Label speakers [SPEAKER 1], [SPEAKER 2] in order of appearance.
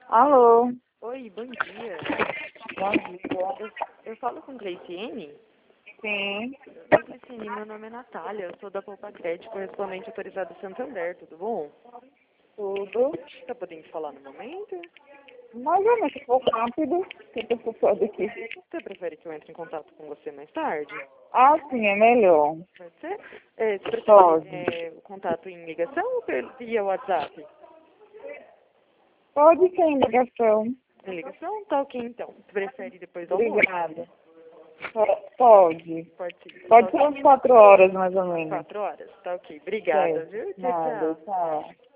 [SPEAKER 1] Alô,
[SPEAKER 2] Oi, bom dia.
[SPEAKER 1] bom dia.
[SPEAKER 2] Eu falo com Gleiciene?
[SPEAKER 1] Sim,
[SPEAKER 2] Oi, Gleiciene, meu nome é Natália, eu sou da Poupa Crédito, correspondente autorizado Santander, tudo bom?
[SPEAKER 1] tudo.
[SPEAKER 2] Tá podendo falar no momento?
[SPEAKER 1] Mais ou menos, se for rápido, que eu tô ocupado aqui.
[SPEAKER 2] Você prefere que eu entre em contato com você mais tarde?
[SPEAKER 1] Ah, sim, é melhor.
[SPEAKER 2] Pode ser? Você prefere
[SPEAKER 1] Pode.
[SPEAKER 2] o contato em ligação ou via WhatsApp?
[SPEAKER 1] Pode ser em ligação.
[SPEAKER 2] Em ligação? Tá ok, então. Você prefere depois do almoço?
[SPEAKER 1] Obrigada. Pode.
[SPEAKER 2] Pode ser. Tá
[SPEAKER 1] Pode ser
[SPEAKER 2] ok.
[SPEAKER 1] umas 4 horas, mais ou menos.
[SPEAKER 2] 4 horas? Tá ok. Obrigada,
[SPEAKER 1] Certo.
[SPEAKER 2] viu? Tchau,
[SPEAKER 1] Nada,
[SPEAKER 2] tchau.
[SPEAKER 1] tchau.